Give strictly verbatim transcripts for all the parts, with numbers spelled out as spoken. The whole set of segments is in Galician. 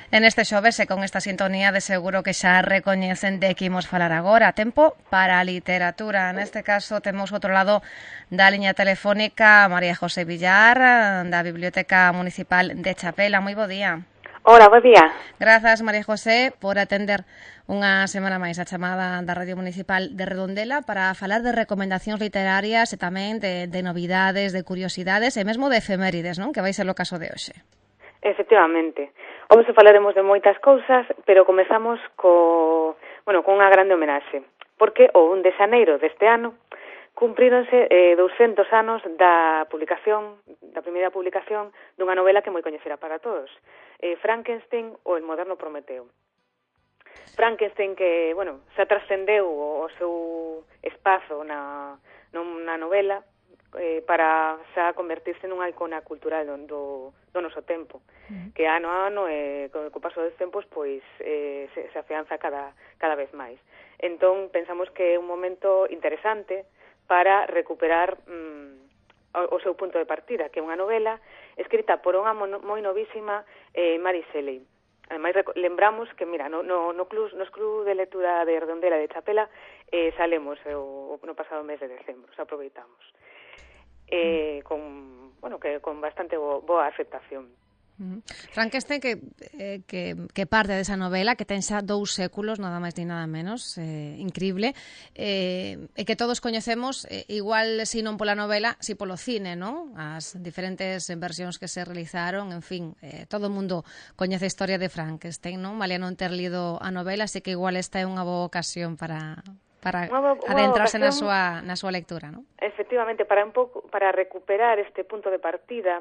En este xoves e con esta sintonía de seguro que xa recoñecen de que imos falar agora. Tempo para a literatura. Neste caso temos outro lado da liña telefónica María José Villar, da Biblioteca Municipal de Chapela. Moi bo día. Hola, bo día. Grazas, María José, por atender unha semana máis a chamada da Radio Municipal de Redondela para falar de recomendacións literarias e tamén de, de novidades, de curiosidades e mesmo de efemérides, non? Que vai ser o caso de hoxe. Efectivamente. Hoxe falaremos de moitas cousas, pero comezamos co, bueno, con unha grande homenaxe, porque o un de xaneiro deste ano cumpríronse eh, douscentos anos da publicación, da primeira publicación dunha novela que moi coñecera para todos, eh, Frankenstein ou El moderno Prometeo. Frankenstein que, bueno, xa trascendeu o seu espazo na, na novela eh, para xa convertirse nunha icona cultural do, do, do noso tempo, uh-huh. que ano a ano, eh, co, co paso dos tempos, pois eh, se, se afianza cada, cada vez máis. Entón, pensamos que é un momento interesante para recuperar mm, o, o seu punto de partida, que é unha novela escrita por unha moi novísima eh, Mary Shelley. Ademais, lembramos que, mira, no, no, no club, nos club de lectura de Redondela de Chapela eh, salemos eh, o, no pasado mes de decembro, os aproveitamos. Eh, con, bueno, que con bastante bo, boa aceptación. Uh-huh. Frankenstein que, eh, que, que parte desa novela que ten xa dous séculos, nada máis ni nada menos, eh, increíble, eh, e que todos coñecemos, eh, igual si non pola novela, si polo cine, non? As diferentes versións que se realizaron, en fin, eh, todo o mundo coñece a historia de Frankenstein, non? Malia non ter lido a novela, así que igual esta é unha boa ocasión para... para unha, unha adentrarse ocasión, na súa na súa lectura, non? Efectivamente, para un pouco para recuperar este punto de partida,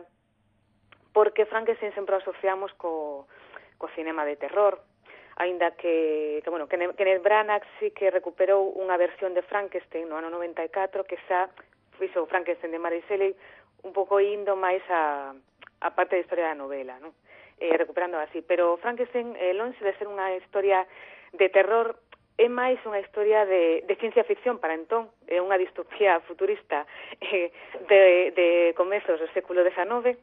porque Frankenstein sempre o asociamos co, co cinema de terror, aínda que, que bueno, Kenneth Branagh sí que recuperou unha versión de Frankenstein no ano noventa e catro que xa fixo Frankenstein de Mary Shelley un pouco indo máis a, a parte da historia da novela, non? Eh, recuperando así, pero Frankenstein, eh, lonxe de ser unha historia de terror, é máis unha historia de, de ciencia ficción para entón, é unha distopía futurista eh, de, de comezos do século dezenove.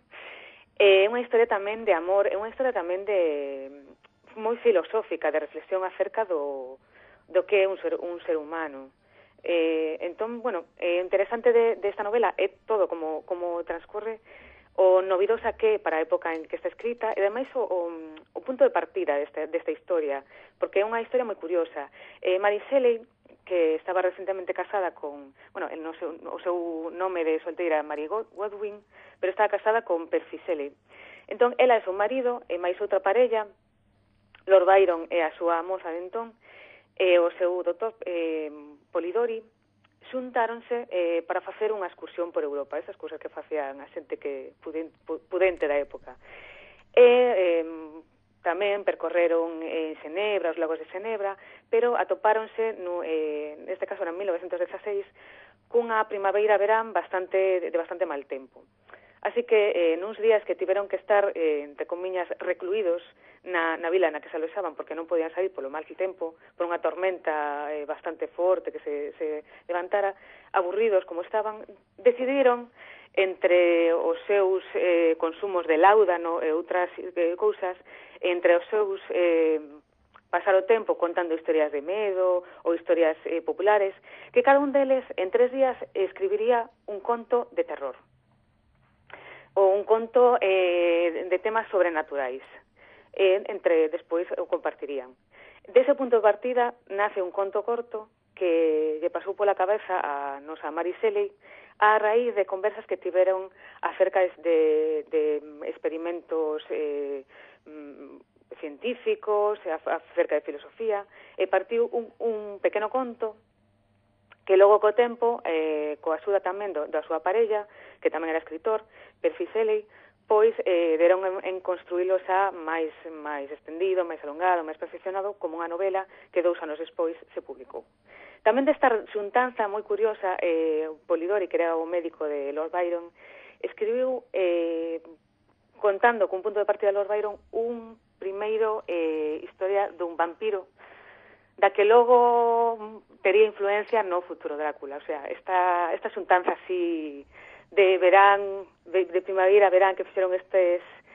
É unha historia tamén de amor, é unha historia tamén de moi filosófica, de reflexión acerca do, do que é un ser, un ser humano. Eh, entón, bueno, é interesante de, de esta novela é todo como, como transcorre, o novidosa que para a época en que está escrita, e ademais o, o, o punto de partida desta, desta historia, porque é unha historia moi curiosa. Eh, Mary Shelley, que estaba recentemente casada con, bueno, el no seu, o seu nome de solteira Mary Godwin, pero estaba casada con Percy Shelley. Entón, ela e seu marido, e máis outra parella, Lord Byron e a súa moza de entón, e o seu doutor eh, Polidori, xuntáronse eh, para facer unha excursión por Europa, esas cousas que facían a xente que pudente, pudente da época. E eh, tamén percorreron en Xenebra, os lagos de Xenebra, pero atopáronse, no, eh, neste caso en mil novecentos dezaseis, cunha primavera-verán bastante, de bastante mal tempo. Así que eh, nuns días que tiveron que estar, eh, entre comiñas, recluídos na, na vila na que se aloxaban porque non podían sair polo mal tempo, por unha tormenta eh, bastante forte que se, se levantara, aburridos como estaban, decidiron entre os seus eh, consumos de láudano e outras eh, cousas, entre os seus eh, pasar o tempo contando historias de medo ou historias eh, populares, que cada un deles en tres días escribiría un conto de terror ou un conto eh, de temas sobrenaturais. Eh, entre despois o compartirían. Dese punto de partida nace un conto corto que lle pasou pola cabeza a nosa Mary Shelley a raíz de conversas que tiveron acerca de, de experimentos eh, científicos, acerca de filosofía, e partiu un, un pequeno conto que logo co tempo, eh, coa axuda tamén do, da súa parella, que tamén era escritor, Percy Shelley, pois eh, deron en, en construílo xa máis, máis extendido, máis alongado, máis perfeccionado, como unha novela que dous anos despois se publicou. Tamén desta xuntanza moi curiosa, eh, Polidori, que era o médico de Lord Byron, escribiu, eh, contando cun punto de partida de Lord Byron, un primeiro eh, historia dun vampiro, da que logo tería influencia no futuro Drácula. O sea, esta, esta xuntanza así de verán, de, de primavera, verán, que fixeron estes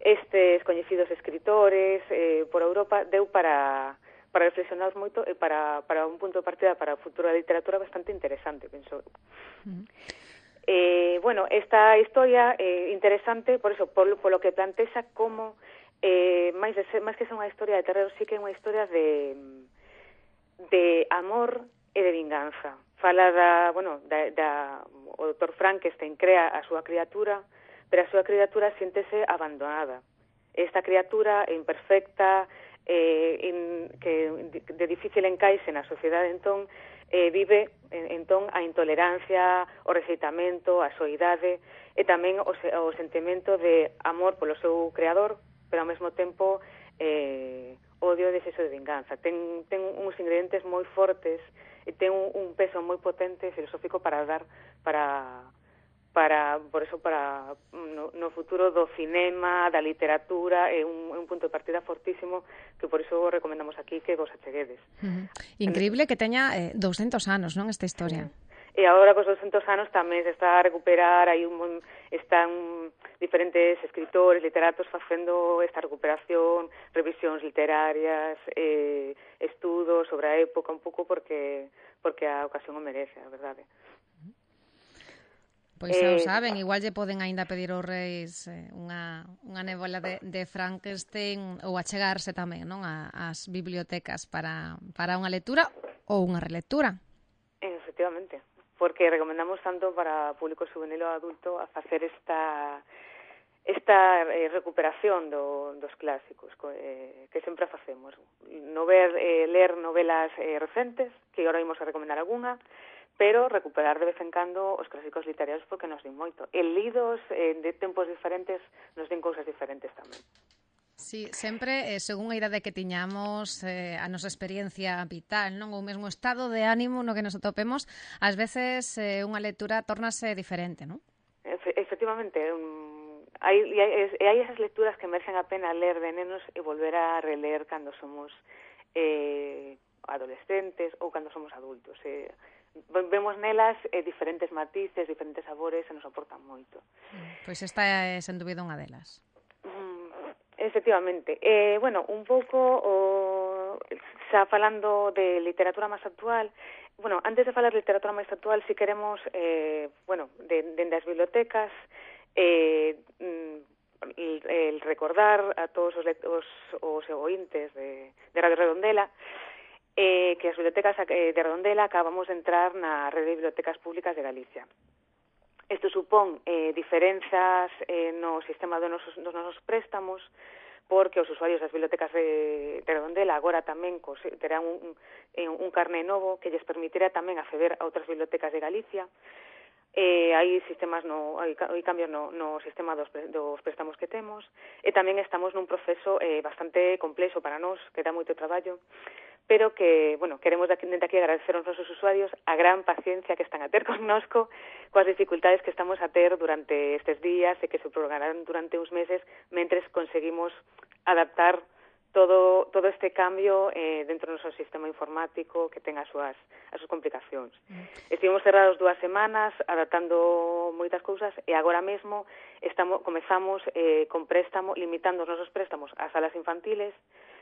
estes coñecidos escritores eh, por Europa, deu para para reflexionar moito e para, para un punto de partida para a futura literatura bastante interesante, penso. Uh-huh. Eh, bueno, esta historia é eh, interesante, por eso, por, por lo que plantexa como, eh, máis, de ser, máis que ser unha historia de terror, sí que é unha historia de, de amor e de vinganza. Fala da, bueno, da, da, o doutor Frankenstein crea a súa criatura, pero a súa criatura siéntese abandonada. Esta criatura imperfecta, eh, in, que de difícil encaixe na sociedade, entón, eh, vive entón a intolerancia, o rexeitamento, a soidade e tamén o, o sentimento de amor polo seu creador, pero ao mesmo tempo eh, odio e desexo de vinganza. Ten, ten uns ingredientes moi fortes e ten un, un peso moi potente filosófico para dar para para por eso para no, no futuro do cinema, da literatura, é un, un punto de partida fortísimo que por iso recomendamos aquí que vos acheguedes. Uh-huh. Increíble que teña eh, douscentos anos, non, esta historia. Sí. E agora, cos douscentos anos, tamén se está a recuperar, hai un, están diferentes escritores, literatos facendo esta recuperación, revisións literarias, eh, estudos sobre a época, un pouco porque porque a ocasión o merece, a verdade. Pois xa o saben, igual lle poden aínda pedir aos reis eh, unha, unha nébola de, de Frankenstein ou achegarse tamén, non, a, as bibliotecas para, para unha lectura ou unha relectura. Efectivamente, porque recomendamos tanto para público juvenil ou adulto a facer esta esta eh, recuperación do, dos clásicos co, eh, que sempre facemos. No ver, eh, ler novelas eh, recentes, que agora imos a recomendar algunha, pero recuperar de vez en cando os clásicos literarios porque nos din moito. E lidos eh, de tempos diferentes nos din cousas diferentes tamén. Sí, sempre, eh, según a idade que tiñamos, eh, a nosa experiencia vital, non, o mesmo estado de ánimo no que nos atopemos, ás veces eh, unha lectura tórnase diferente, non? Efe, efectivamente, um, hai, hai, hai esas lecturas que merecen a pena ler de nenos e volver a reler cando somos eh, adolescentes ou cando somos adultos. Eh, vemos nelas eh, diferentes matices, diferentes sabores e nos aportan moito. Pois esta é, sen dúbida, unha delas. Mm, efectivamente. Eh, bueno, un pouco, o, xa falando de literatura máis actual, bueno, antes de falar de literatura máis actual, si queremos, eh, bueno, dende de, de as bibliotecas, eh, el, el recordar a todos os, os, os ointes de, de Radio Redondela, Eh, que as bibliotecas de Redondela acabamos de entrar na rede de bibliotecas públicas de Galicia. Isto supón eh, diferenzas eh, no sistema dos nosos, dos nosos préstamos, porque os usuarios das bibliotecas de, de Redondela agora tamén cos, terán un, un, un carné novo que lles permitirá tamén acceder a outras bibliotecas de Galicia. Eh, hai sistemas no, hai, hai cambios no, no sistema dos, dos préstamos que temos e tamén estamos nun proceso eh, bastante complexo para nós, que dá moito traballo, pero que, bueno, queremos dende aquí agradecer aos nosos usuarios a gran paciencia que están a ter connosco coas dificultades que estamos a ter durante estes días e que se prolongarán durante uns meses mentres conseguimos adaptar todo todo este cambio eh, dentro do noso sistema informático que ten as súas as súas complicacións. Mm. Estivemos cerrados dúas semanas adaptando moitas cousas e agora mesmo estamos comezamos eh, con préstamo, limitando os nosos préstamos ás salas infantiles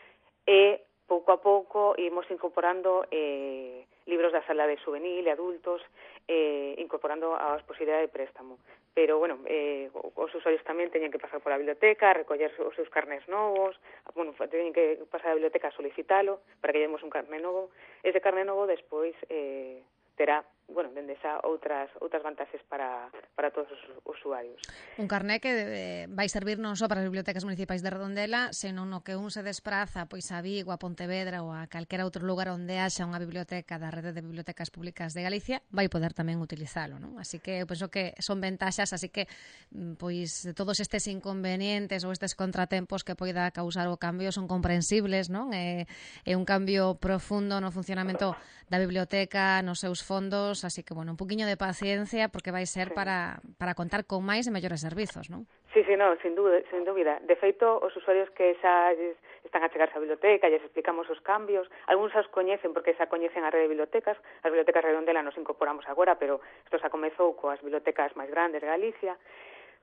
e pouco a pouco imos incorporando eh, libros da sala de juvenil e adultos, eh, incorporando as posibilidades de préstamo. Pero, bueno, eh, os usuarios tamén teñen que pasar pola biblioteca, recoller os seus carnés novos, bueno, teñen que pasar a biblioteca a solicitalo para que llevemos un carné novo. Ese carné novo despois eh, terá, bueno, dende xa outras outras vantaxes para, para todos os usuarios. Un carné que eh, vai servir non só para as bibliotecas municipais de Redondela, senón no que un se despraza pois a Vigo, a Pontevedra ou a calquera outro lugar onde haxa unha biblioteca da rede de bibliotecas públicas de Galicia, vai poder tamén utilizalo, non? Así que eu penso que son ventaxas, así que pois todos estes inconvenientes ou estes contratempos que poida causar o cambio son comprensibles, non? É, é un cambio profundo no funcionamento da biblioteca, nos seus fondos, así que, bueno, un poquinho de paciencia porque vai ser sí. para, para contar con máis e mellores servizos, non? Sí, sí, no, sin dúbida, sin dúbida. De feito, os usuarios que xa están a chegarse á biblioteca, lles explicamos os cambios, algúns os coñecen porque xa coñecen a rede de bibliotecas, as bibliotecas Redondela nos incorporamos agora, pero isto xa comezou coas bibliotecas máis grandes de Galicia,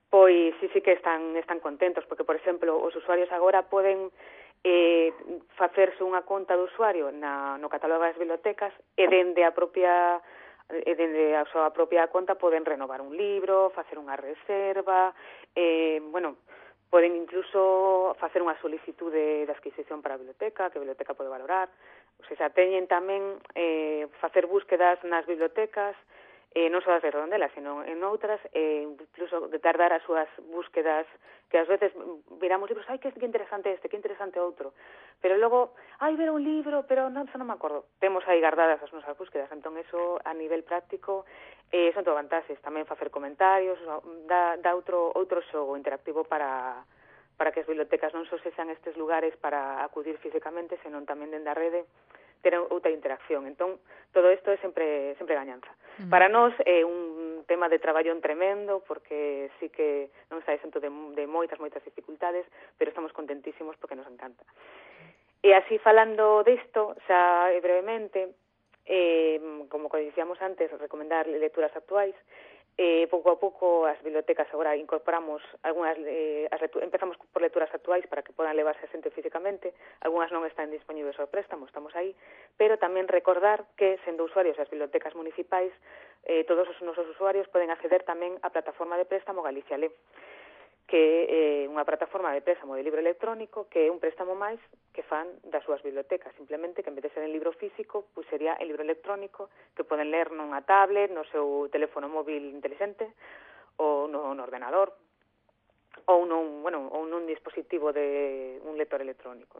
pois sí, sí que están, están contentos, porque, por exemplo, os usuarios agora poden eh, facerse unha conta de usuario na, no catálogo das bibliotecas e dende a propia e dende a súa propia conta poden renovar un libro, facer unha reserva, eh, bueno, poden incluso facer unha solicitude de adquisición para a biblioteca, que a biblioteca pode valorar. O sea, teñen tamén eh, facer búsquedas nas bibliotecas, eh, non só das de Redondela, sino en outras, eh, incluso de tardar as súas búsquedas, que ás veces miramos libros, ai, que, que interesante este, que interesante outro, pero logo, ai, ver un libro, pero non, non me acordo. Temos aí guardadas as nosas búsquedas, entón eso a nivel práctico eh, son todo vantaxes, tamén facer comentarios, dá, dá outro, outro xogo interactivo para para que as bibliotecas non só se sean estes lugares para acudir físicamente, senón tamén dende a rede ter outra interacción. Entón, todo isto é sempre sempre gañanza. Uh-huh. Para nós é un tema de traballón tremendo, porque sí que non está exento de, de moitas, moitas dificultades, pero estamos contentísimos porque nos encanta. E así, falando disto, xa brevemente, eh, como dicíamos antes, recomendar lecturas actuais. Eh, pouco a pouco as bibliotecas agora incorporamos algunhas, eh, as empezamos por lecturas actuais para que podan levarse a xente físicamente, algunhas non están disponibles ao préstamo, estamos aí, pero tamén recordar que, sendo usuarios das bibliotecas municipais, eh, todos os nosos usuarios poden acceder tamén á plataforma de préstamo Galicia Lé, que é eh, unha plataforma de préstamo de libro electrónico, que é un préstamo máis que fan das súas bibliotecas, simplemente que en vez de ser en libro físico, pois sería en libro electrónico, que poden ler nunha tablet, no seu teléfono móvil inteligente, ou no, no ordenador, ou nun, bueno, ou nun dispositivo de un lector electrónico.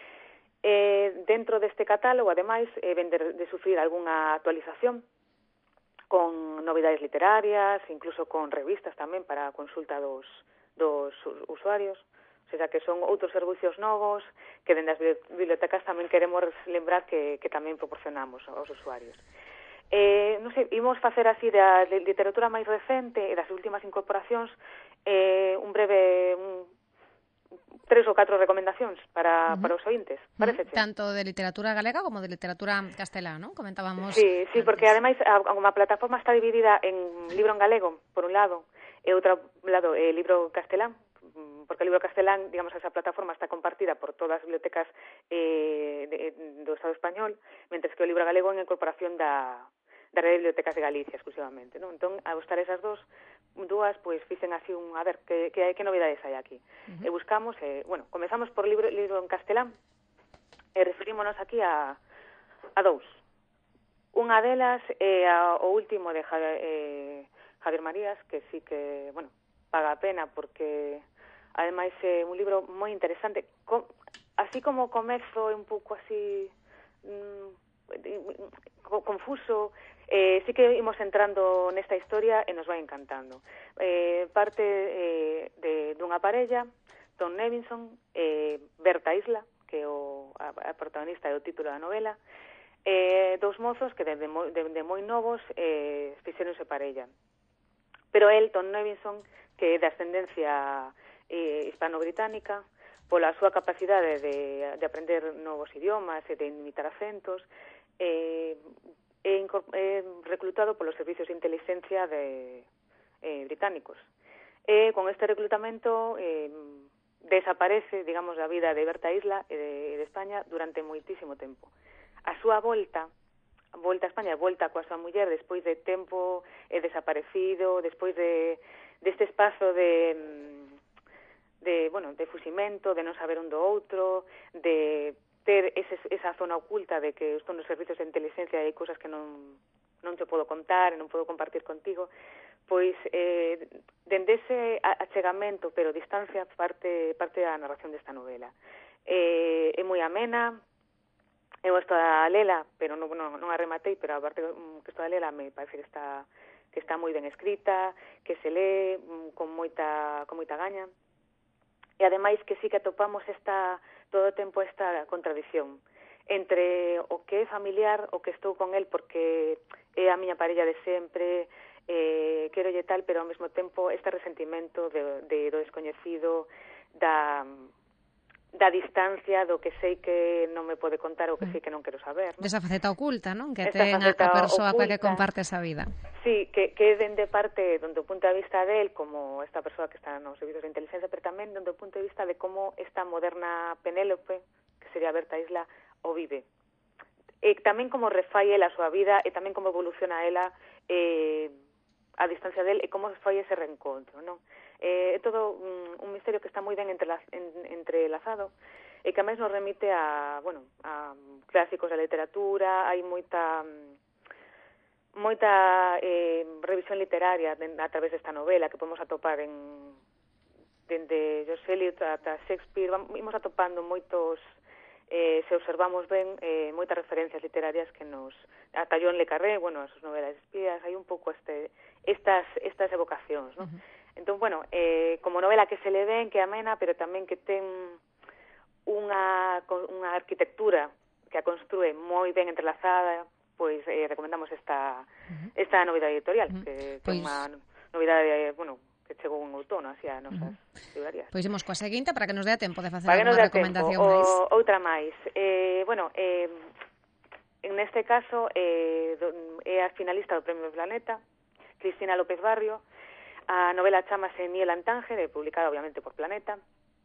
Eh, dentro deste catálogo, ademais, eh, ven de, de sufrir algunha actualización con novidades literarias, incluso con revistas tamén para a consulta dos dos usuarios, o sea, que son outros servicios novos que dende as bibliotecas tamén queremos lembrar que, que tamén proporcionamos aos usuarios. Eh, non sei, imos facer así da literatura máis recente e das últimas incorporacións eh, un breve un, tres ou catro recomendacións para, uh-huh. para os ointes, parece? Uh-huh. Tanto de literatura galega como de literatura castelá, ¿no? Comentábamos. Sí, sí, antes. Porque ademais a, a plataforma está dividida en libro en galego, por un lado, e outro lado, eh, libro castelán, porque o libro castelán, digamos, esa plataforma está compartida por todas as bibliotecas eh, de, do Estado español, mentres que o libro galego é en incorporación da, da Rede de Bibliotecas de Galicia, exclusivamente, non? Entón, ao estar esas dos, dúas, pois, fixen así un, a ver, que, que, que novidades hai aquí. Uh-huh. E buscamos, eh, bueno, comezamos por libro, libro en castelán, e referímonos aquí a, a dous. Unha delas é a, o último de Javier, eh, Javier Marías, que sí que, bueno, paga a pena porque ademais é un libro moi interesante. Com, así como o comezo é un pouco así mm, confuso, eh, sí que imos entrando nesta historia e nos vai encantando. Eh, parte eh, de dunha parella, Tom Nevinson, eh, Berta Isla, que é o, a, a protagonista e o título da novela, eh, dous mozos que desde moi, de, de moi novos eh, fixeronse parella. Pero el, Tom Nevinson, que é de ascendencia eh, hispano-británica, pola súa capacidade de, de aprender novos idiomas e de imitar acentos, eh, é, é reclutado polos servicios de inteligencia de, eh, británicos. E con este reclutamento eh, desaparece, digamos, da vida de Berta Isla e de, de España durante moitísimo tempo. A súa volta volta a España, volta coa súa muller despois de tempo é desaparecido, despois de deste espazo de de, bueno, de fuximento, de non saber un do outro, de ter ese, esa zona oculta de que estou nos servicios de inteligencia e hai cousas que non non te podo contar e non podo compartir contigo, pois eh, dende ese achegamento, pero distancia, parte parte da narración desta novela. Eh, é moi amena. Eu estou a lela, pero non, non, non a rematei, pero a parte que estou a lela me parece que está que está moi ben escrita, que se lee con moita con moita gaña. E ademais que sí que atopamos esta todo o tempo esta contradición entre o que é familiar, o que estou con el porque é a miña parella de sempre, eh, quero lle tal, pero ao mesmo tempo este resentimento de, de do descoñecido, da da distancia do que sei que non me pode contar ou que sei que non quero saber, non? Desa faceta oculta, non? Que Esta ten a, a persoa oculta, para que comparte esa vida. Sí, que, que dende parte do punto de vista del, como esta persoa que está nos servicios de inteligencia, pero tamén do punto de vista de como esta moderna Penélope, que sería Berta Isla, o vive. E tamén como refai ela a súa vida, e tamén como evoluciona ela eh, a distancia del, e como fai ese reencontro, non? Eh, é todo un, un misterio que está moi ben entrelaz, en, entrelazado, e que a máis nos remite a, bueno, a clásicos da literatura. Hai moita moita eh, revisión literaria a través desta novela que podemos atopar en dende George Eliot ata Shakespeare. Vamos atopando moitos, eh, se observamos ben, eh, moitas referencias literarias que nos, ata John le Carré, bueno, as súas novelas espías, hai un pouco este estas estas evocacións, ¿no? Uh-huh. Entón, bueno, eh, como novela que se le ven, que amena, pero tamén que ten unha unha arquitectura que a construe moi ben entrelazada, pois eh, recomendamos esta uh-huh. esta novidade editorial, uh-huh. que, que pois... é unha novidade, bueno, que chegou en outono, así a nosas uh-huh. librerías. Pois imos coa seguinte para que nos dea tempo de facer alguna recomendación máis. O, outra máis. Eh, bueno, eh, en este caso eh, do, é a finalista do Premio Planeta, Cristina López Barrio. A novela chamase Niel Antánger, publicada obviamente por Planeta.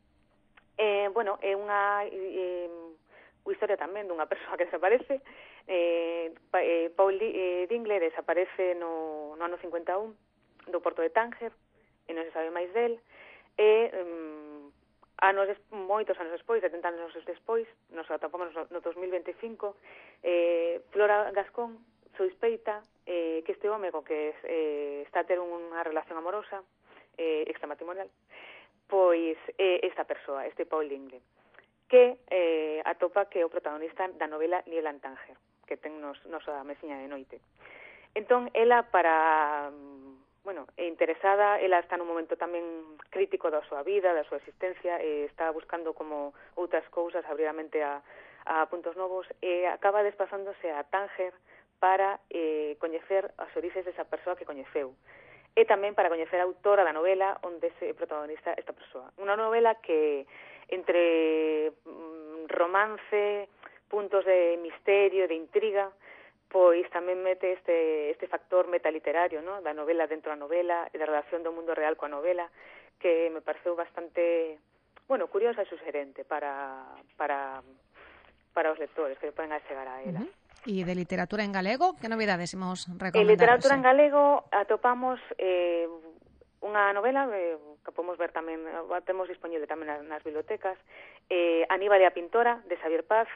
Eh, bueno, é unha eh, historia tamén dunha persoa que desaparece. Eh, eh, Paul eh, Dingler desaparece no, no ano cincuenta e un do porto de Tánger, e non se sabe máis del. E um, anos, moitos anos despois, setenta anos despois, nos atopamos no, no dos mil veinticinco, eh, Flora Gascón sospeita eh, que este home co que eh, está a ter unha relación amorosa eh, extramatrimonial, pois eh, esta persoa, este Paul Dingler, que eh, atopa que é o protagonista da novela Niel Antánger, que ten nos, nosa mesiña de noite. Entón, ela para... bueno, é interesada, ela está nun momento tamén crítico da súa vida, da súa existencia, e está buscando como outras cousas, abrir a mente a, a puntos novos, e acaba desplazándose a Tánger para eh, coñecer as orixes desa persoa que coñeceu, e tamén para coñecer a autora da novela onde se protagonista esta persoa. Unha novela que entre mm, romance, puntos de misterio, de intriga, pois tamén mete este este factor metaliterario, ¿no?, da novela dentro da novela e da relación do mundo real coa novela, que me pareceu bastante, bueno, curiosa e sugerente para para para os lectores que poden achegar a ela. Uh-huh. E de literatura en galego, que novidades imos recomendar? En literatura en galego atopamos eh, unha novela eh, que podemos ver tamén, temos disponible tamén nas, nas bibliotecas, eh, Aníbal e a pintora, de Xavier Paz,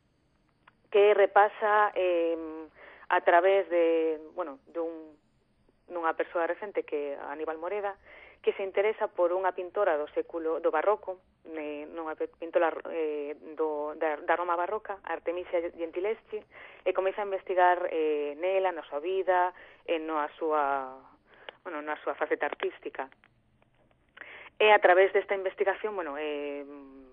que repasa eh, a través de, bueno, dun, dunha persoa recente que Aníbal Moreda, que se interesa por unha pintora do século do barroco, eh, nunha pintora eh, do, da, da Roma barroca, Artemisia Gentileschi, e comeza a investigar eh, nela, na súa vida, e no a súa, bueno, na súa faceta artística. E a través desta investigación, bueno, eh,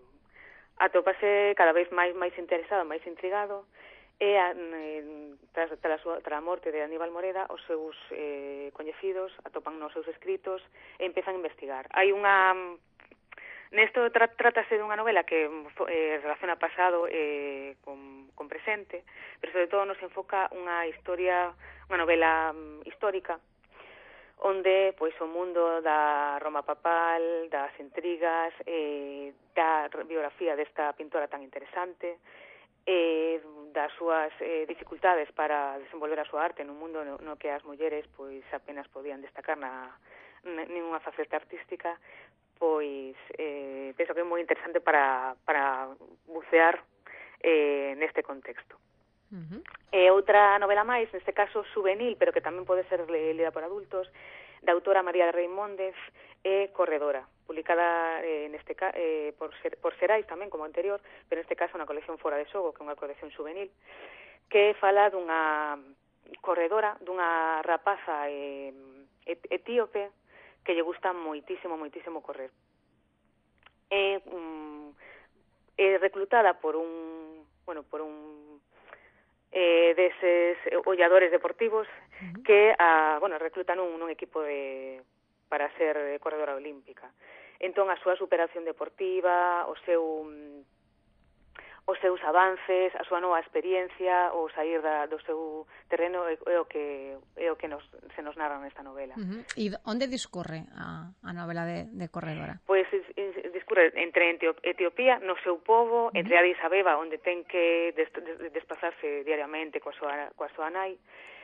atópase cada vez máis máis interesado, máis intrigado, e a, eh, tras, tras, a súa, tras a morte de Aníbal Moreda, os seus eh, coñecidos atopan nos seus escritos e empezan a investigar. Hai unha... Nesto tra, trátase dunha novela que eh, relaciona pasado eh, con, con presente, pero sobre todo nos enfoca unha historia, unha novela um, histórica, onde pois o mundo da Roma papal, das intrigas, eh, da biografía desta pintora tan interesante, eh, das súas eh, dificultades para desenvolver a súa arte nun mundo no, no que as mulleres pois apenas podían destacar na ninguna faceta artística, pois eh, penso que é moi interesante para, para bucear eh, neste contexto. Uh-huh. E outra novela máis, neste caso juvenil, pero que tamén pode ser lida por adultos, da autora María Reimóndez, é Corredora, publicada eh, neste eh, por, ser, por Serais tamén, como anterior, pero neste caso na colección Fora de Xogo, que é unha colección juvenil, que fala dunha corredora, dunha rapaza eh, etíope que lle gusta moitísimo, moitísimo correr. É, um, é reclutada por un, bueno, por un eh, deses olladores deportivos uh-huh. que a, bueno, reclutan un, un equipo de para ser corredora olímpica. Entón, a súa superación deportiva, o seu os seus avances, a súa nova experiencia, o sair da, do seu terreno é, é o que é o que nos, se nos narra nesta novela. Uh-huh. E onde discorre a, a novela de, de corredora? Pois discorre entre Etiopía, no seu povo, uh-huh. entre Addis Abeba, onde ten que des, des, desplazarse diariamente coa súa, coa súa nai,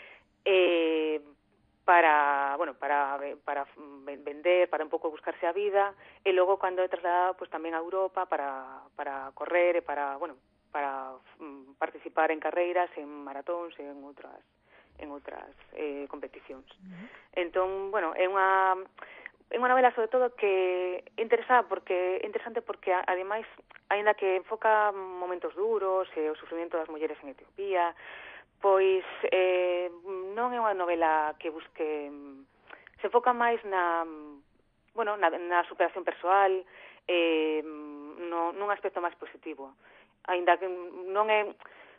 e para, bueno, para para vender, para un pouco buscarse a vida, e logo cando é trasladada pues tamén a Europa para para correr e para, bueno, para um, participar en carreiras, en maratóns e en outras en outras eh, competicións. Uh-huh. Entón, bueno, é unha é unha novela sobre todo que é interesante porque é interesante porque ademais, aínda que enfoca momentos duros e o sufrimento das mulleres en Etiopía, pois eh, non é unha novela que busque, se enfoca máis na, bueno, na, na superación persoal, eh, no, nun aspecto máis positivo. Aínda que non é,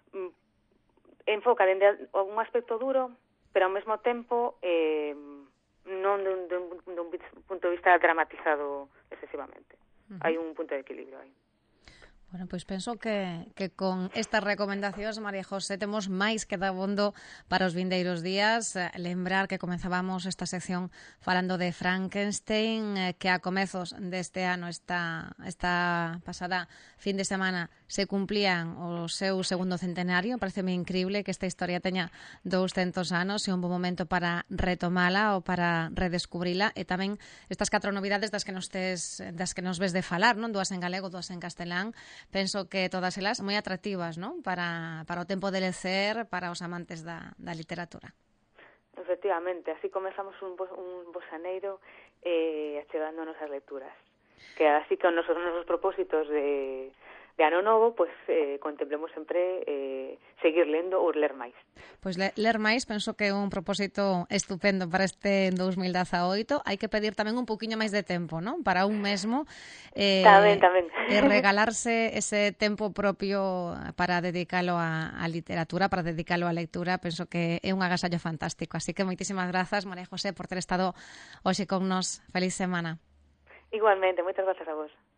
enfoca dende un aspecto duro, pero ao mesmo tempo eh, non dun, dun, dun punto de vista dramatizado excesivamente. Uh-huh. Hai un punto de equilibrio aí. Bueno, pois penso que, que con estas recomendacións, María José, temos máis que dabondo para os vindeiros días. Lembrar que comenzábamos esta sección falando de Frankenstein, que a comezos deste ano, esta, esta pasada fin de semana, se cumplían o seu segundo centenario. Pareceme increíble que esta historia teña douscentos anos e un bon momento para retomala ou para redescubrila. E tamén estas catro novidades das que nos tes, das que nos ves de falar, non? Dúas en galego, dúas en castelán. Penso que todas elas moi atractivas, non? Para, para o tempo de lecer, para os amantes da, da literatura. Efectivamente, así comezamos un, un boxaneiro eh, achegándonos as lecturas. Que así que os nosos, nosos propósitos de, de ano novo, pues eh, contemplemos sempre eh, seguir lendo ou ler máis. Pois le, ler máis, penso que é un propósito estupendo para este dos mil dezaoito. Hai que pedir tamén un poquinho máis de tempo, non? Para un mesmo. Eh, tamén, tamén. E regalarse ese tempo propio para dedicalo a, a literatura, para dedicalo á lectura, penso que é un agasallo fantástico. Así que moitísimas grazas, María José, por ter estado hoxe con nos. Feliz semana. Igualmente, moitas grazas a vos.